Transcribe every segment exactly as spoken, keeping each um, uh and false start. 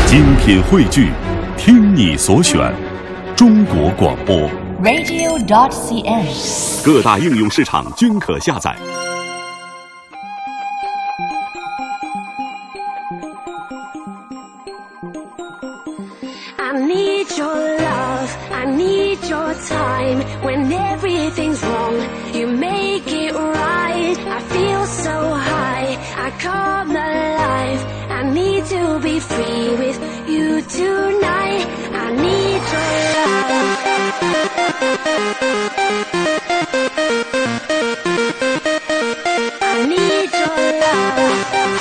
精品汇聚，听你所选，中国广播 radio dot c n， 各大应用市场均可下载。 I need your love, I need your time. When everything's wrong, you make it right. I feel so high, I come alive. I need to be free with you tonight. I need your love. I need your love.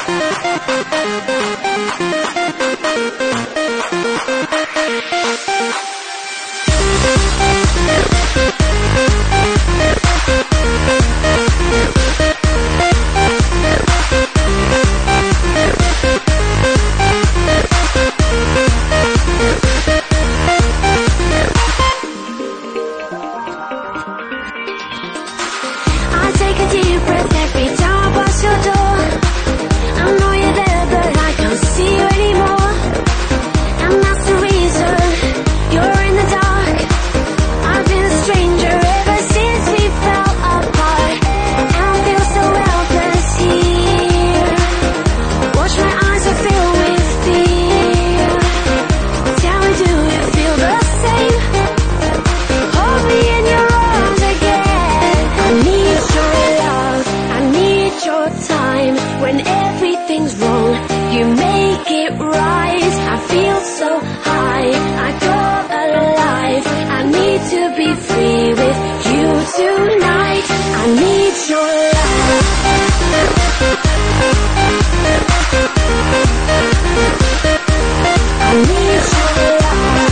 I take a deep breath every time I pass your door. I know you're there, but I can't see you anymore. And that's the reason you're in the dark. I've been a stranger ever since we fell apart. And I feel so helpless here. Watch my eyes are filled with fear. Tell me, do you feel the same? Hold me in your arms again. I need your love, I need your time. When everything's wrong, you make it right. I feel so high, I come alive. I need to be free with you tonight. I need your love. I need your love.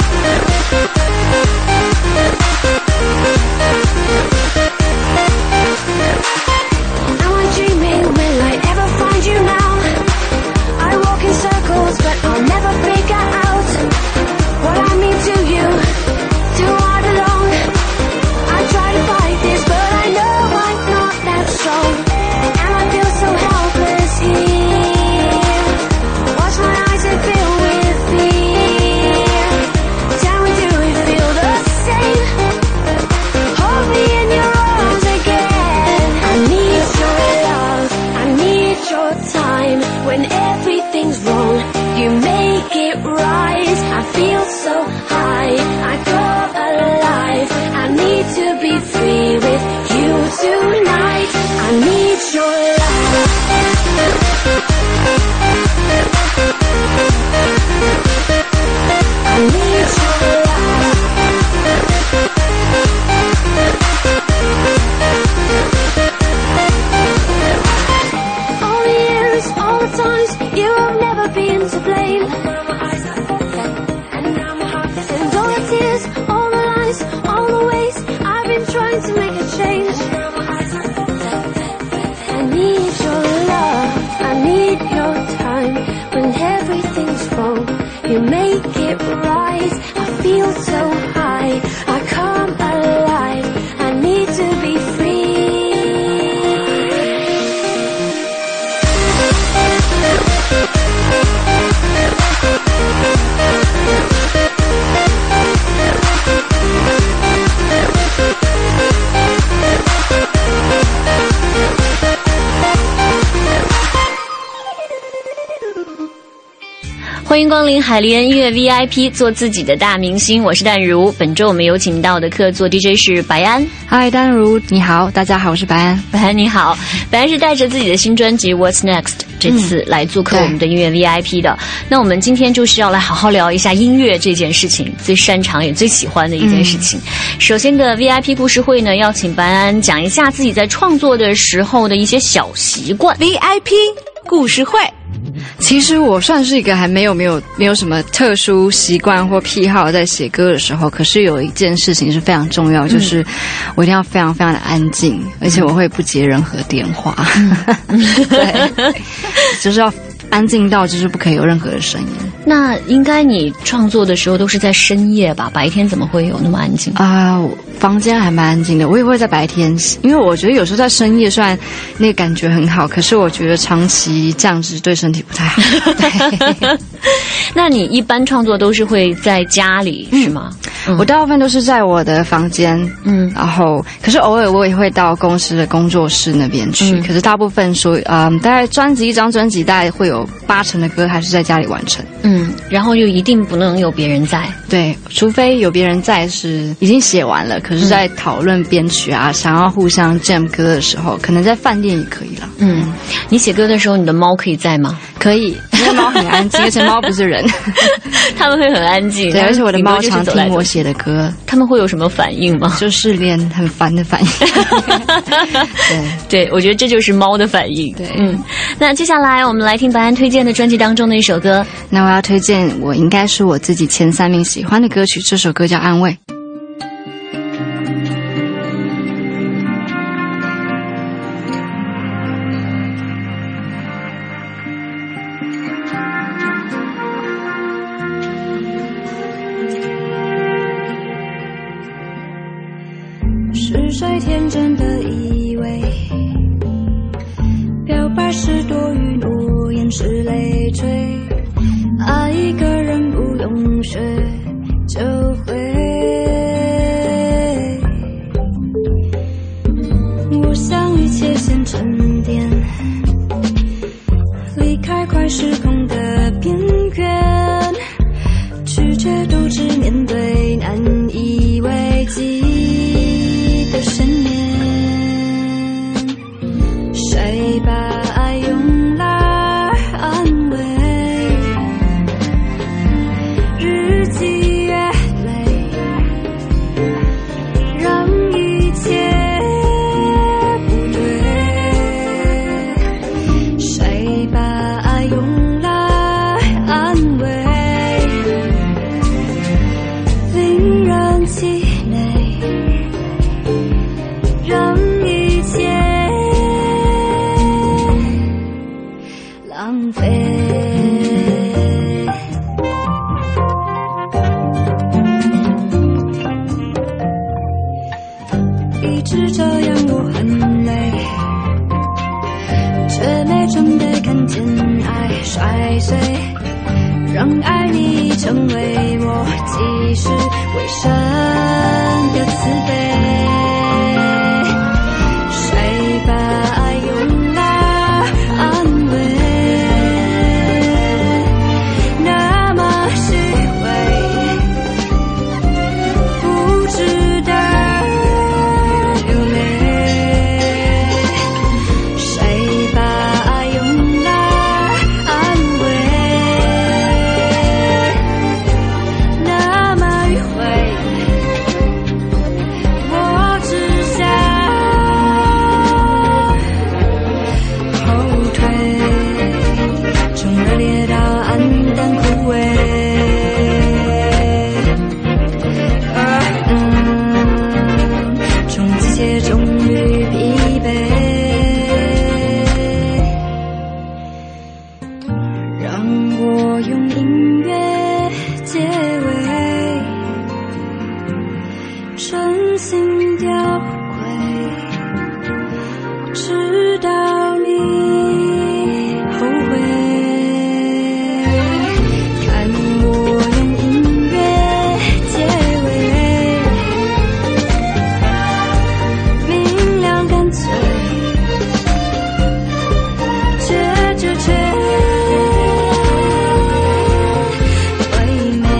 Am I dreaming? Will I ever find you now? I walk in circles, but I'll never figure out what I mean to you. Do I belong? I try to fight this, but I know I'm not that strong. And I feel so helpless here. Watch my eyes and fill with fear. Tell me, do you feel the same? Hold me in your arms again. I need your love, I need your time. When everything's wrong, you make it right. I feel so high, I come alive. I need to be free with you tonight. I need your love. I need your love. All the years, all the times, you have never been to blame. And all the tears, all the lies, all the ways I've been trying to make a change. I need your love, I need your time. When everything's wrong, you make it right. I feel so high, I come alive. I need to be free. 欢迎光临海狸恩音乐 V I P， 做自己的大明星。我是淡如。本周我们有请到的客座 D J 是白安。 嗨，淡如你好，大家好，我是白安。 白安你好，白安是带着自己的新专辑 What's Next 这次来做客我们的音乐 V I P 的。嗯、那我们今天就是要来好好聊一下音乐这件事情，最擅长也最喜欢的一件事情。嗯、首先的 V I P 故事会呢，要请白安讲一下自己在创作的时候的一些小习惯。 V I P 故事会。其实我算是一个还没有没有没有什么特殊习惯或癖好在写歌的时候，可是有一件事情是非常重要，就是我一定要非常非常的安静，而且我会不接任何电话。对，就是要安静到就是不可以有任何的声音。 那应该你创作的时候都是在深夜吧？白天怎么会有那么安静啊？呃房间还蛮安静的，我也会在白天，因为我觉得有时候在深夜虽然那个感觉很好，可是我觉得长期这样子对身体不太好。对那你一般创作都是会在家里、嗯、是吗？嗯、 我大部分都是在我的房间，嗯，然后可是偶尔我也会到公司的工作室那边去。嗯、可是大部分说，嗯，大概专辑一张专辑，大概会有八成的歌还是在家里完成。 嗯，然后就一定不能有别人在， 对，除非有别人在是已经写完了，可是在讨论编曲啊，嗯、想要互相 jam 歌的时候，可能在饭店也可以了。 嗯，你写歌的时候，你的猫可以在吗？ 可以，因为猫很安静，而且猫不是人， 他们会很安静。 对，而且我的猫常听我写的歌， 他们会有什么反应吗？ 就是连很烦的反应。 对对，我觉得这就是猫的反应。 对， 嗯，那接下来我们来听白安推荐的专辑当中的一首歌。 那我要推荐我应该是我自己前三名喜欢的歌曲，这首歌叫《安慰》。 是谁天真的以为表白是多余，诺言是累赘，爱一个人不用学就会。我想一切先沉淀，离开快失控的边缘，拒绝独自面对难以为继的深渊。谁把爱用来安慰，日积月累，让一切不对。谁把爱用来安慰，令人气馁，让一切浪费。一直这样我很累，却没准备看见爱摔碎，让爱你成为我即使为生的慈悲。谁把爱用来安慰，那么虚伪，不值得流泪。谁把爱用来安慰，那么迂回，我只想后退，从热烈到黯淡枯萎。啊嗯，从机械终于疲惫，让我用音乐结尾，真心吊诡，直到你后悔。看我用音乐结尾，明亮干脆，决绝却唯美。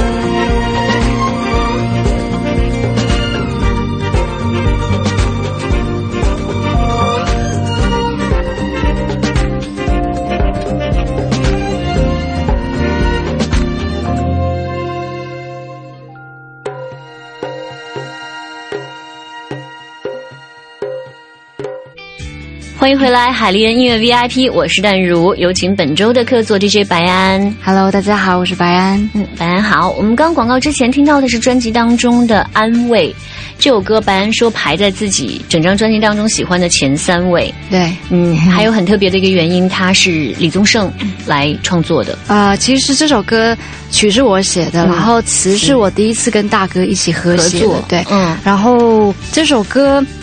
欢迎回来，海丽人音乐 V I P， 我是淡如，有请本周的客座 D J 白安。 Hello， 大家好，我是白安。 嗯，白安好。我们刚广告之前听到的是专辑当中的《安慰》这首歌，白安说排在自己整张专辑当中喜欢的前三位。 对， 嗯，还有很特别的一个原因，它是李宗盛来创作的。 呃，其实这首歌曲是我写的，嗯、然后词是我第一次跟大哥一起合写的。对，嗯，然后这首歌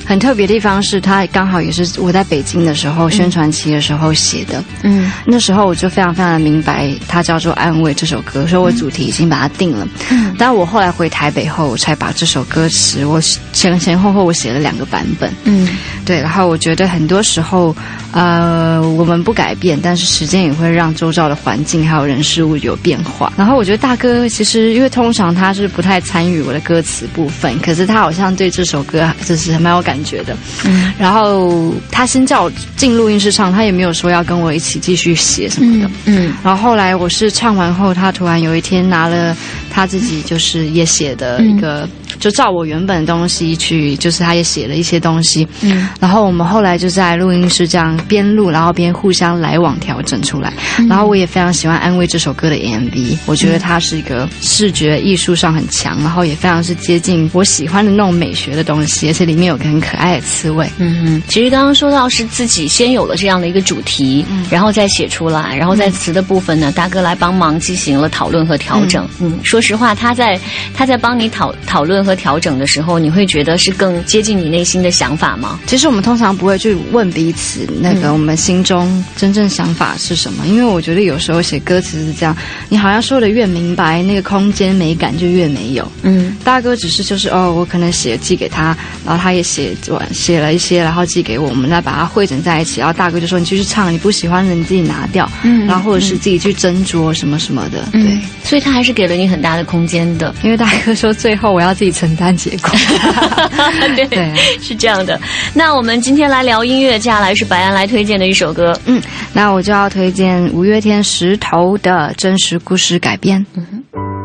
很特别的地方是，它刚好也是我在北京的时候、嗯、宣传期的时候写的。嗯，那时候我就非常非常的明白，它叫做《安慰》这首歌，所以我主题已经把它定了。嗯，但我后来回台北后，我才把这首歌词我前前后后我写了两个版本。嗯，对，然后我觉得很多时候，呃，我们不改变，但是时间也会让周遭的环境还有人事物有变化。然后我觉得大哥其实，因为通常他是不太参与我的歌词部分，可是他好像对这首歌就是蛮有感觉的。嗯，然后他先叫我进录音室唱，他也没有说要跟我一起继续写什么的。嗯，嗯然后后来我是唱完后，他突然有一天拿了他自己就是也写的一个。嗯就照我原本的东西去，就是他也写了一些东西，嗯，然后我们后来就在录音室这样边录，然后边互相来往调整出来。嗯、然后我也非常喜欢《安慰》这首歌的 M V， 我觉得它是一个视觉艺术上很强，然后也非常是接近我喜欢的那种美学的东西，而且里面有个很可爱的刺猬。嗯嗯， 其实刚刚说到是自己先有了这样的一个主题，嗯、然后再写出来，然后在词的部分呢，大哥来帮忙进行了讨论和调整。嗯，嗯说实话，他在他在帮你讨讨论和调整的时候，你会觉得是更接近你内心的想法吗？ 其实我们通常不会去问彼此那个我们心中真正想法是什么，嗯、因为我觉得有时候写歌词是这样，你好像说的越明白，那个空间美感就越没有。嗯，大哥只是就是哦，我可能写寄给他，然后他也写写了一些，然后寄给我，我们再把它汇整在一起，然后大哥就说你继续唱，你不喜欢的你自己拿掉，嗯，然后或者是自己去斟酌什么什么的，嗯、对， 所以他还是给了你很大的空间的， 因为大哥说最后我要自己承担结果。 对, 对，是这样的。那我们今天来聊音乐，接下来是白安来推荐的一首歌。 嗯，那我就要推荐五月天石头的真实故事改编。嗯哼。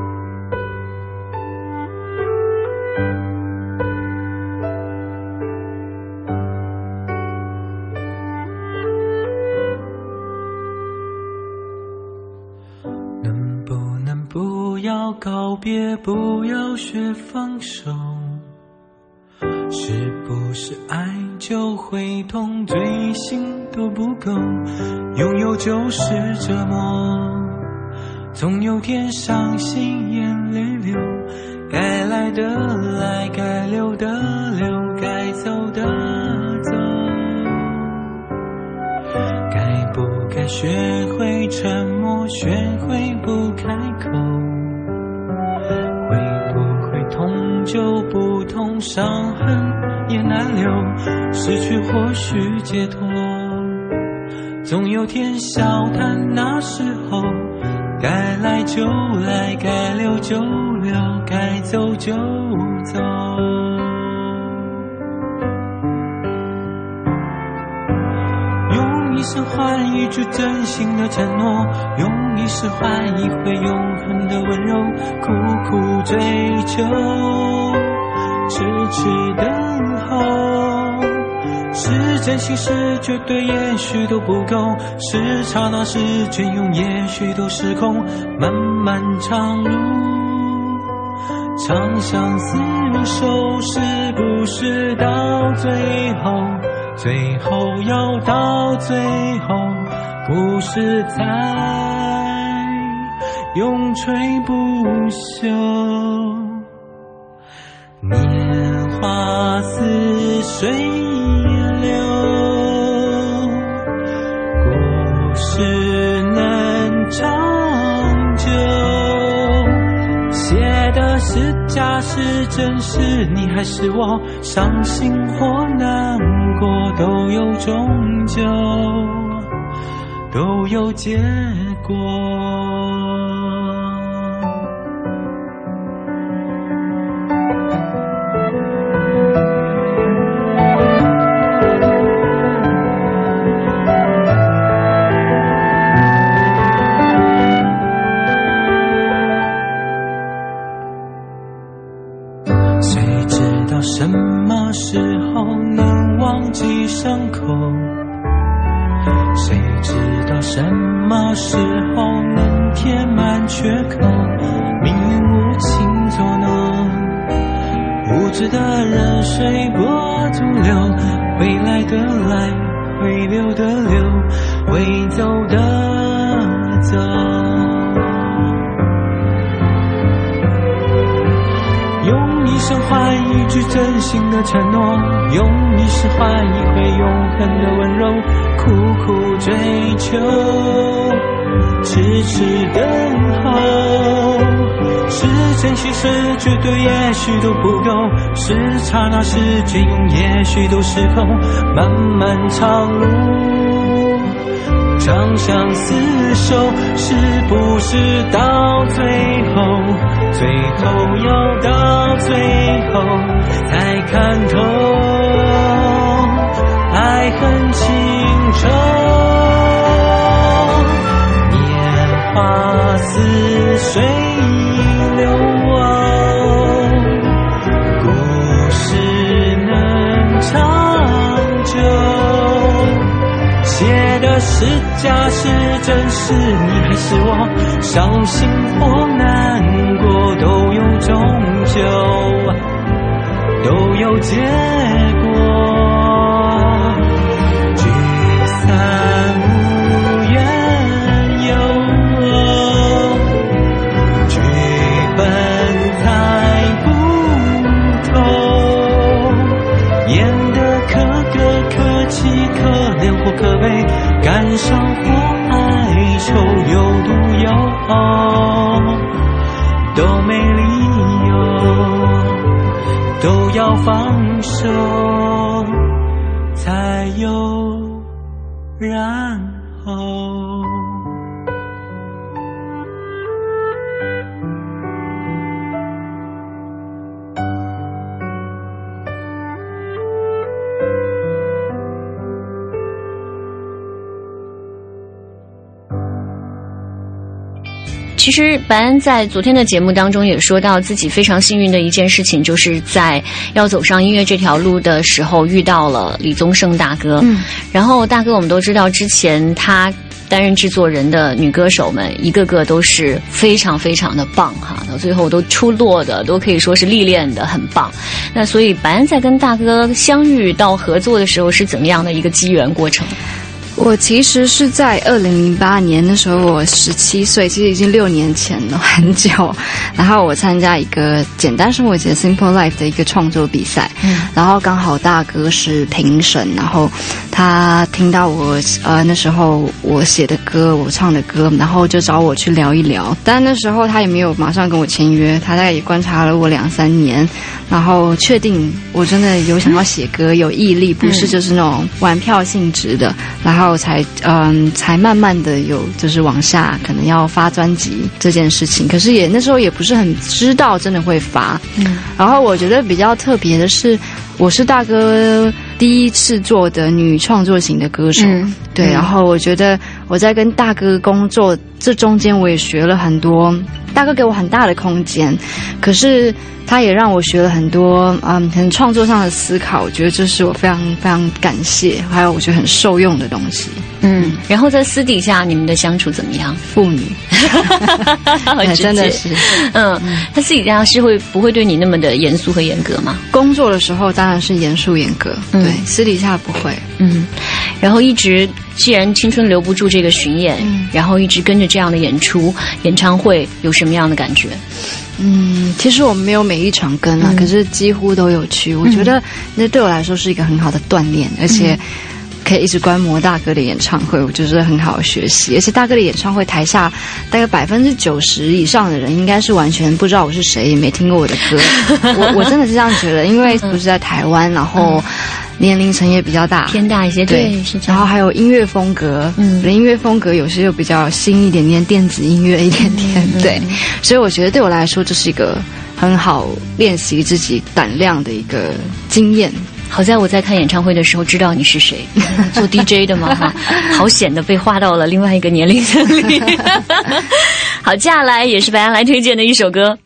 能不能不要告别，不要学放手？是不是爱就会痛，追心都不够，拥有就是折磨，总有天伤心眼泪流，该来的来，该留的留，该走的走，该不该学会沉默，学会不开口，会不会痛就不痛，伤痕也难留，失去或许解脱，总有天笑谈那时候，该来就来，该留就留，该走就走。用一生换一句真心的承诺，用一世换一回永恒的温柔，苦苦追求，痴痴等候，是真心是绝对也许都不够，是刹那是隽永也许都失控，漫漫长路长相厮守，是不是到最后，最后要到最后，不是才永垂不朽，年华似水流，故事能长久，写的是假是真，是你还是我，伤心或难过都有终究，都有结果。什么时候能忘记伤口？谁知道什么时候能填满缺口？命运无情作弄，无知的人随波逐流，会来的来，会留的留，会走的走。用一生换一句句真心的承诺，用一世换一回永恒的温柔，苦苦追求，痴痴等候，是真心是绝对也许都不够，是刹那是隽永也许都失控，漫漫长路长相厮守，是不是到最后最后要到最后才看透，爱恨情仇，年华似水一流，故事能长久，写的是假是真，是你还是我，伤心或难过都有终究，都有结果，聚散无缘由，剧本猜不透，演得可歌可泣可怜或可悲，感伤或哀愁，有毒有偶，都没理由，都要放手才有然后。 其实白安在昨天的节目当中也说到，自己非常幸运的一件事情，就是在要走上音乐这条路的时候遇到了李宗盛大哥。嗯，然后大哥我们都知道，之前他担任制作人的女歌手们一个个都是非常非常的棒哈，到最后都出落的都可以说是历练的很棒。那所以白安在跟大哥相遇到合作的时候是怎么样的一个机缘过程？ 我其实是在二零零八年，那时候我十七岁，其实已经六年前了，很久。然后我参加一个简单生活节 Simple Life 的一个创作比赛，嗯，然后刚好大哥是评审，然后他听到我呃那时候我写的歌，我唱的歌，然后就找我去聊一聊。但那时候他也没有马上跟我签约，他大概也观察了我两三年，然后确定我真的有想要写歌，有毅力，不是就是那种玩票性质的，然后。然后才嗯，才慢慢的有就是往下可能要发专辑这件事情，可是也那时候也不是很知道真的会发。嗯，然后我觉得比较特别的是，我是大哥第一次做的女创作型的歌手，嗯、对、嗯，然后我觉得我在跟大哥工作这中间，我也学了很多，大哥给我很大的空间，可是他也让我学了很多，嗯，很创作上的思考，我觉得这是我非常非常感谢，还有我觉得很受用的东西。嗯， 然后在私底下你们的相处怎么样？ 父女，真的是， 嗯，他私底下是会不会对你那么的严肃和严格吗？ 工作的时候当然是严肃严格，嗯、对，私底下不会。 嗯，然后一直既然青春留不住这个巡演，嗯、然后一直跟着这样的演出、演唱会，有什么样的感觉？ 嗯，其实我没有每一场跟啊、嗯，可是几乎都有去。我觉得那对我来说是一个很好的锻炼，而且可以一直观摩大哥的演唱会，我觉得很好的学习。而且大哥的演唱会台下大概百分之九十以上的人应该是完全不知道我是谁，也没听过我的歌。我我真的是这样觉得，因为不是在台湾，然后年龄层也比较大， 偏大一些，对，是这样。 然后还有音乐风格，嗯，音乐风格有些又比较新一点点，电子音乐一点点，嗯、对。所以我觉得对我来说，这是一个很好练习自己胆量的一个经验。 好在我在看演唱会的时候知道你是谁，做 D J 的嘛哈，好险的被划到了另外一个年龄层里。好，接下来也是白安来推荐的一首歌。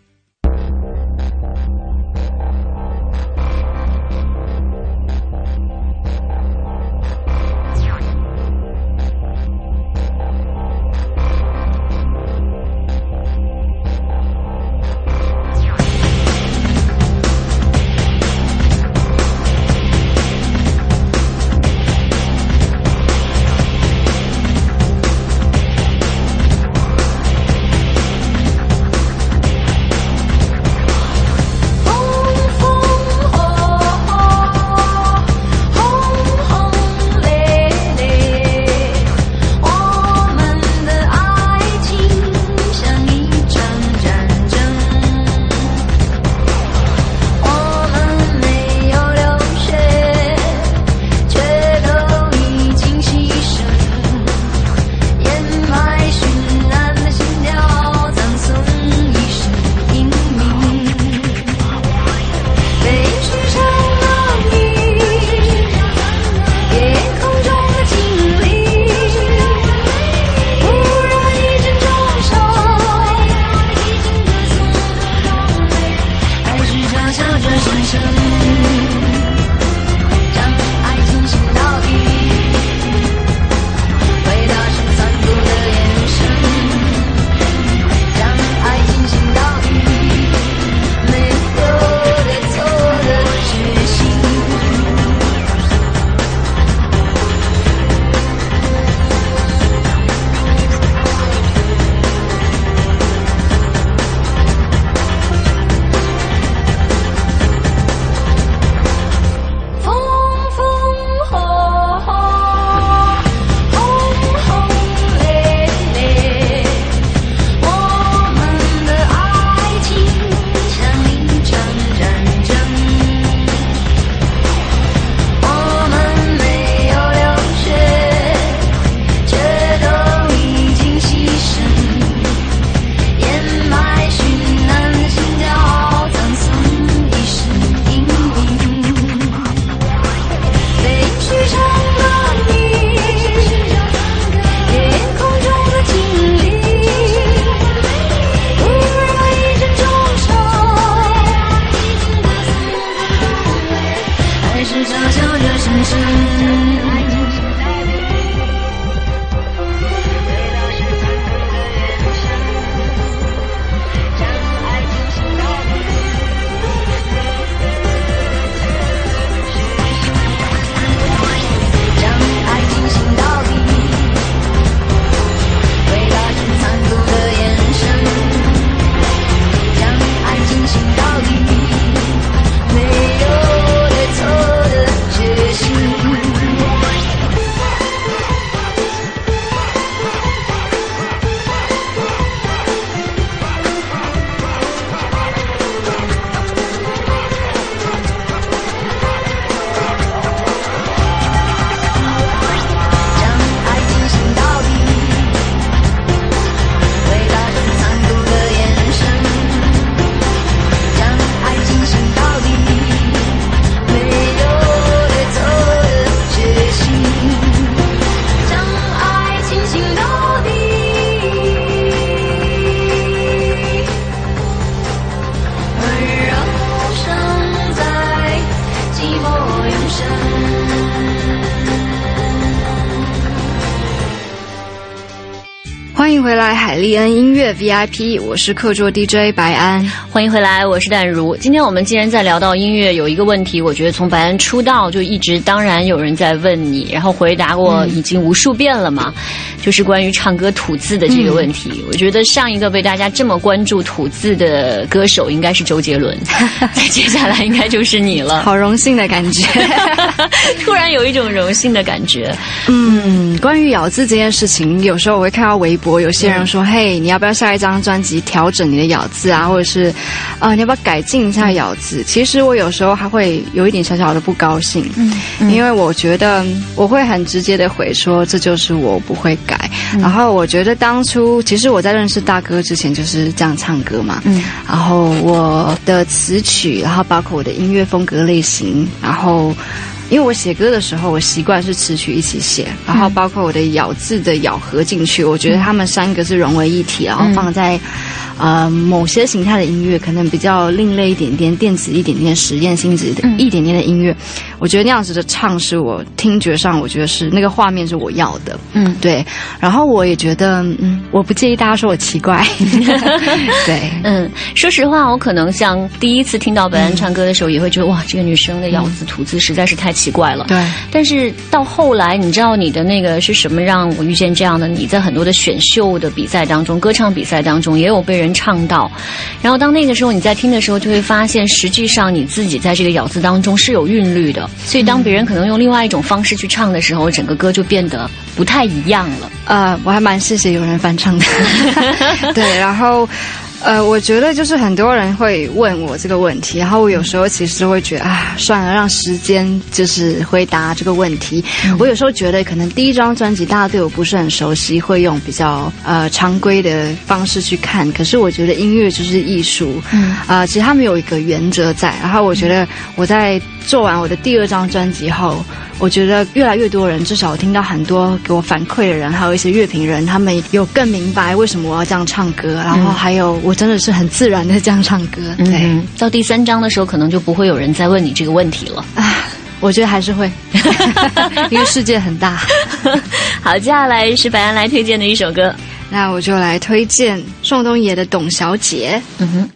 迎回来海利恩音乐 V I P， 我是客座 D J 白安。 欢迎回来，我是淡如。今天我们既然在聊到音乐，有一个问题，我觉得从白安出道就一直，当然有人在问你，然后回答过已经无数遍了嘛，嗯、就是关于唱歌吐字的这个问题。嗯、我觉得上一个被大家这么关注吐字的歌手应该是周杰伦，再接下来应该就是你了。 好荣幸的感觉， 突然有一种荣幸的感觉。 嗯，关于咬字这件事情，有时候我会看到微博，有些人说：“嗯、嘿，你要不要下一张专辑调整你的咬字啊？或者是，呃，你要不要改进一下咬字？”其实我有时候还会有一点小小的不高兴，嗯，嗯因为我觉得我会很直接的回说，这就是我不会改。嗯、然后我觉得当初其实我在认识大哥之前就是这样唱歌嘛，嗯，然后我的词曲，然后包括我的音乐风格类型，然后。因为我写歌的时候，我习惯是词曲一起写，然后包括我的咬字的咬合进去，我觉得他们三个是融为一体，然后放在呃某些形态的音乐，可能比较另类一点点、电子一点点、实验性质的一点点的音乐，我觉得那样子的唱是我听觉上，我觉得是那个画面是我要的，嗯，对。然后我也觉得，嗯，我不介意大家说我奇怪，对， 嗯，说实话，我可能像第一次听到白安唱歌的时候，也会觉得哇，这个女生的咬字吐字实在是太奇怪了。 对， 但是到后来，你知道你的那个是什么让我遇见这样的你？在很多的选秀的比赛当中，歌唱比赛当中，也有被人唱到。然后当那个时候你在听的时候，就会发现，实际上你自己在这个咬字当中是有韵律的。所以当别人可能用另外一种方式去唱的时候，整个歌就变得不太一样了。 呃，我还蛮谢谢有人翻唱的。对，然后。呃，我觉得就是很多人会问我这个问题，然后我有时候其实会觉得啊，算了，让时间就是回答这个问题。嗯、我有时候觉得可能第一张专辑大家对我不是很熟悉，会用比较呃常规的方式去看。可是我觉得音乐就是艺术，嗯，啊、呃，其实他们有一个原则在。然后我觉得我在做完我的第二张专辑后。我觉得越来越多人，至少我听到很多给我反馈的人，还有一些乐评人，他们有更明白为什么我要这样唱歌，然后还有我真的是很自然的这样唱歌。对， 嗯、到第三章的时候，可能就不会有人再问你这个问题了。 啊，我觉得还是会，因为世界很大。 好，接下来是白安来推荐的一首歌， 那我就来推荐宋冬野的《董小姐》。嗯哼。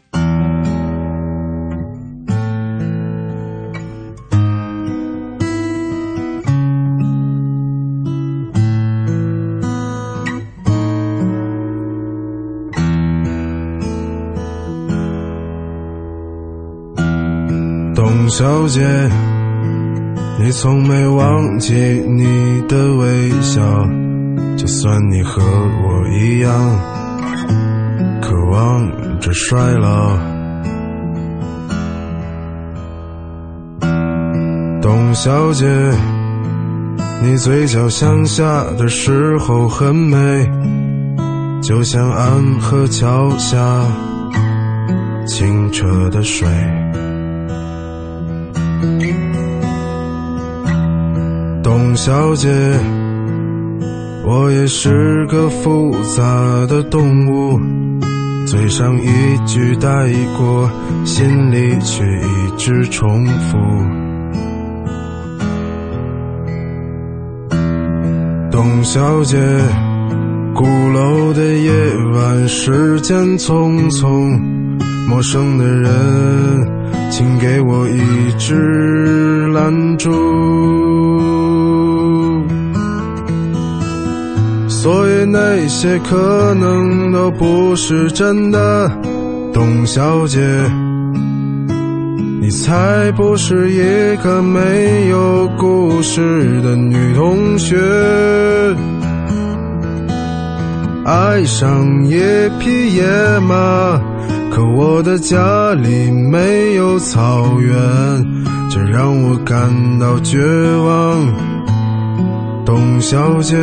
董小姐，你从没忘记你的微笑，就算你和我一样渴望着衰老。董小姐，你嘴角向下的时候很美，就像安河桥下清澈的水。董小姐，我也是个复杂的动物，嘴上一句带过，心里却一直重复。董小姐，鼓楼的夜晚，时间匆匆，陌生的人，请给我一支蜡烛。所以那些可能都不是真的，董小姐，你才不是一个没有故事的女同学。爱上一匹野马，可我的家里没有草原，这让我感到绝望。董小姐，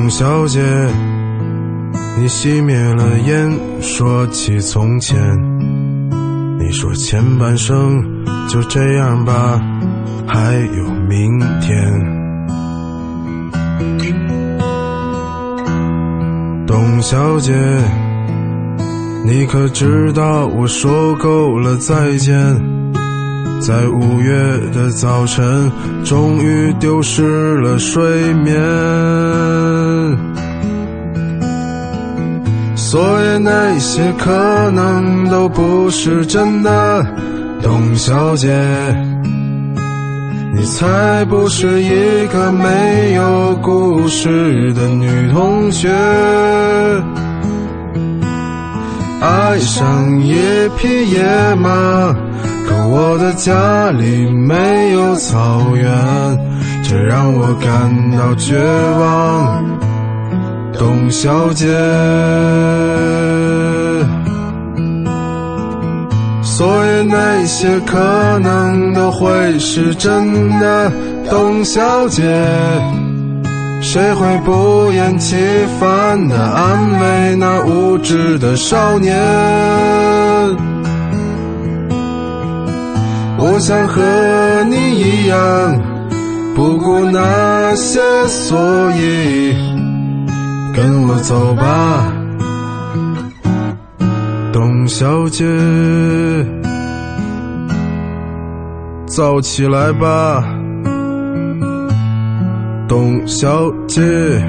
董小姐，你熄灭了烟，说起从前，你说前半生就这样吧，还有明天。董小姐，你可知道我说够了再见，在五月的早晨终于丢失了睡眠，所以那些可能都不是真的。董小姐，你才不是一个没有故事的女同学，爱上一匹野马，可我的家里没有草原，这让我感到绝望。董小姐，所以那些可能都会是真的。董小姐，谁会不厌其烦地安慰那无知的少年？我想和你一样，不顾那些所以，跟我走吧，董小姐，燥起来吧，董小姐。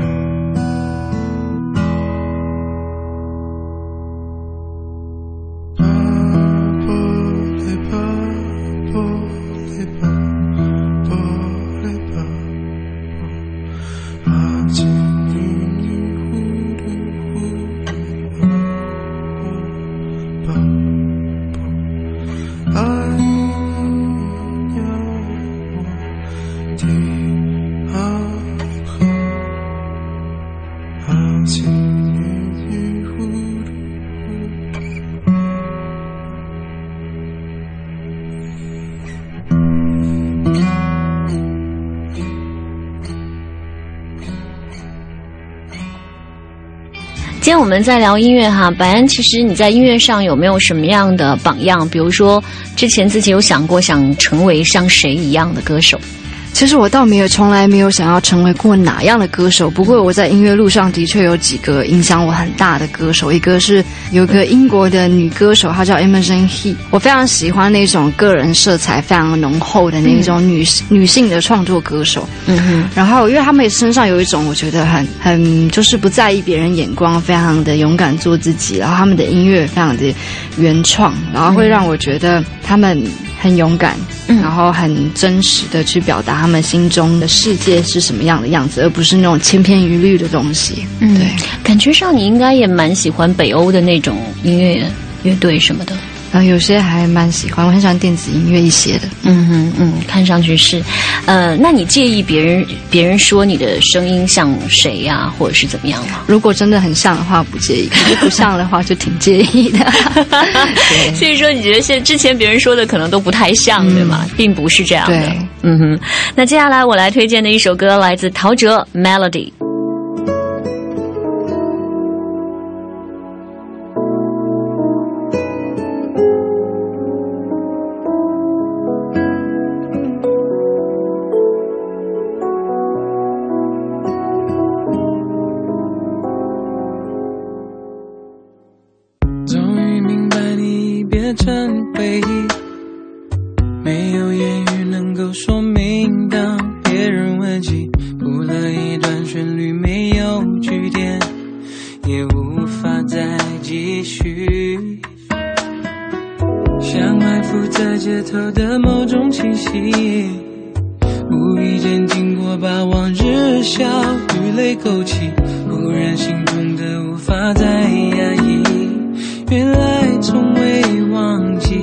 今天我们在聊音乐哈，白安，其实你在音乐上有没有什么样的榜样？比如说，之前自己有想过想成为像谁一样的歌手？ 其实我倒没有，从来没有想要成为过哪样的歌手。不过我在音乐路上的确有几个影响我很大的歌手，一个是有个英国的女歌手，她叫 Imogen Heap， 我非常喜欢那种个人色彩非常浓厚的那种女、嗯、女性的创作歌手。嗯哼，然后因为他们身上有一种我觉得很很就是不在意别人眼光，非常的勇敢做自己，然后他们的音乐非常的原创，然后会让我觉得他们很勇敢，嗯、然后很真实的去表达他们心中的世界是什么样的样子，而不是那种千篇一律的东西。嗯，对， 感觉上你应该也蛮喜欢北欧的那种音乐乐队什么的。 然后有些还蛮喜欢，我很喜欢电子音乐一些的。 嗯哼嗯，看上去是，呃，那你介意别人别人说你的声音像谁呀、啊，或者是怎么样吗？ 如果真的很像的话，不介意；可是不像的话，就挺介意的。 所以说，你觉得现之前别人说的可能都不太像，嗯、对吗？并不是这样的。 对， 嗯哼。那接下来我来推荐的一首歌来自陶喆，《Melody》。 成回忆，没有言语能够说明。当别人问起，谱了一段旋律，没有句点，也无法再继续。像埋伏在街头的某种气息，无意间经过，把往日笑与泪勾起，忽然心痛的无法再压抑。原来从未忘记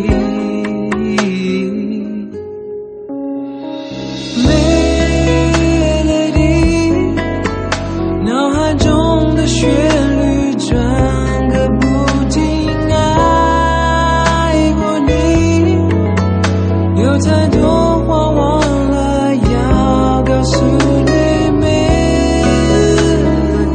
Melody， 脑海中的旋律转个不停。爱过你，有太多话忘了要告诉你。 Melody，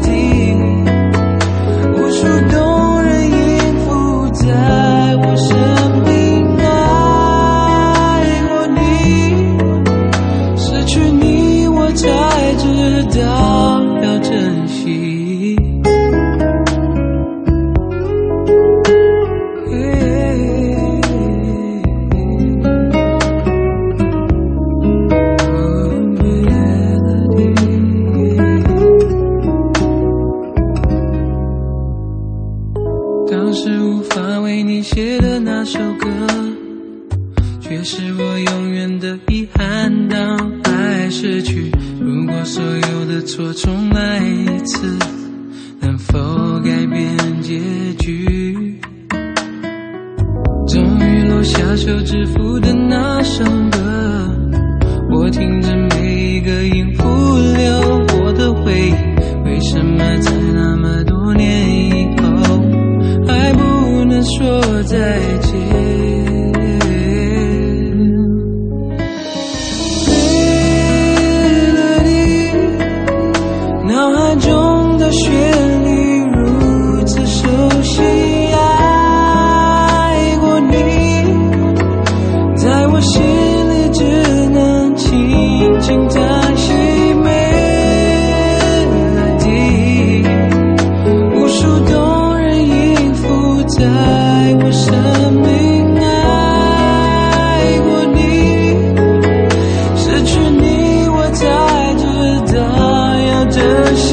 失去。如果所有的错重来一次，能否改变结局？终于落下手指符的那首歌，我听着每一个音符流过的回忆，为什么在那么多年以后还不能说再见？脑海中的旋律如此熟悉，爱过你，在我心里只能轻轻叹息。melody， 无数动人音符在我生命，爱过你，失去你我才知道要珍惜。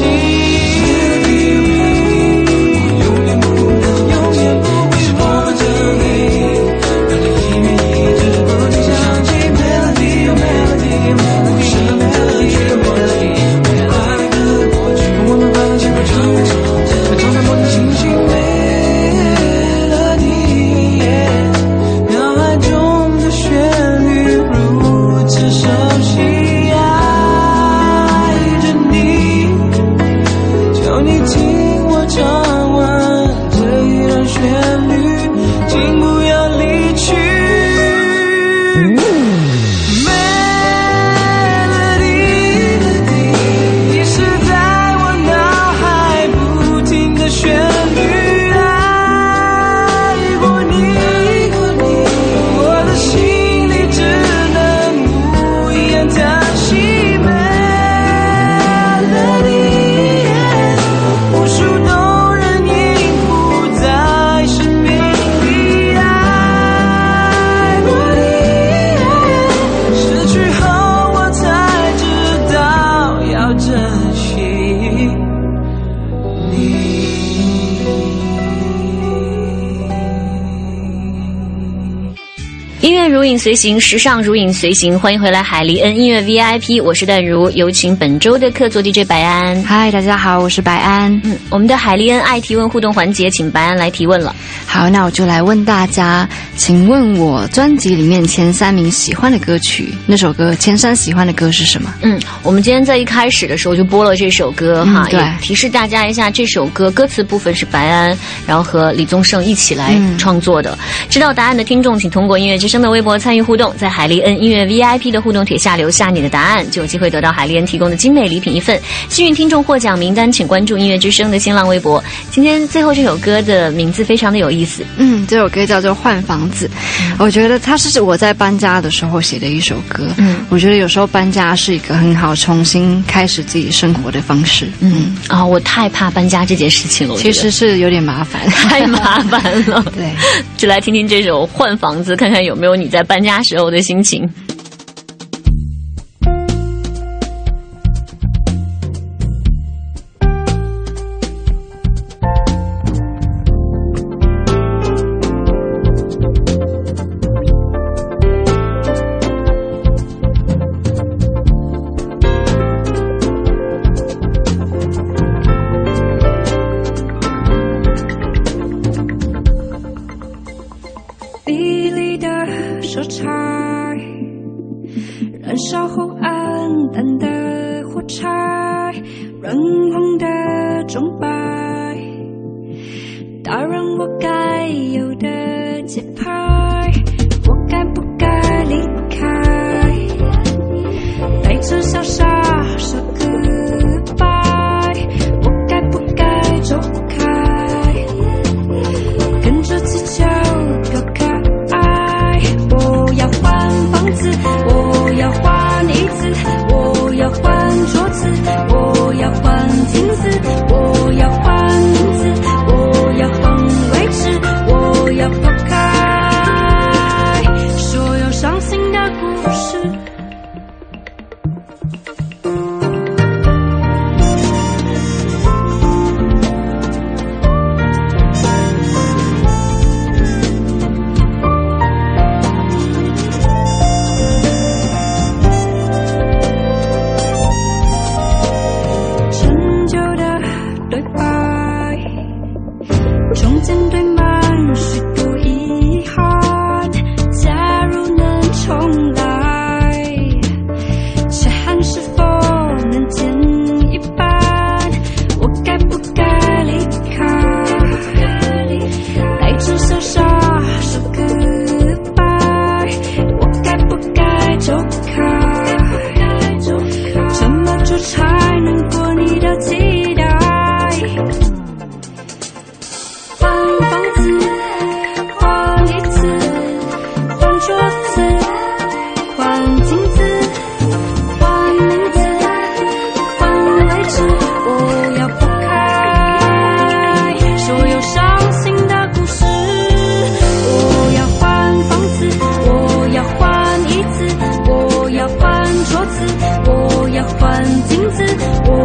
如影随形，时尚如影随形，欢迎回来海狸恩音乐 V I P， 我是淡如，有请本周的客座 D J 白安。 嗨，大家好，我是白安。 嗯，我们的海狸恩爱提问互动环节，请白安来提问了。 好，那我就来问大家，请问我专辑里面前三名喜欢的歌曲，那首歌前三喜欢的歌是什么？ 嗯，我们今天在一开始的时候就播了这首歌、嗯、哈， 对， 也提示大家一下，这首歌歌词部分是白安，然后和李宗盛一起来创作的。嗯、知道答案的听众，请通过音乐之声的微博参与互动，在海狸恩音乐 V I P 的互动帖下留下你的答案，就有机会得到海狸恩提供的精美礼品一份。幸运听众获奖名单，请关注音乐之声的新浪微博。今天最后这首歌的名字非常的有意思， 嗯，这首歌叫做《换房子》，嗯、我觉得它是我在搬家的时候写的一首歌。嗯，我觉得有时候搬家是一个很好重新开始自己生活的方式。 嗯啊、哦，我太怕搬家这件事情了， 其实是有点麻烦， 太麻烦了。 对， 就来听听这首《换房子》，看看有没有你在搬家时候的心情。 也换镜子。我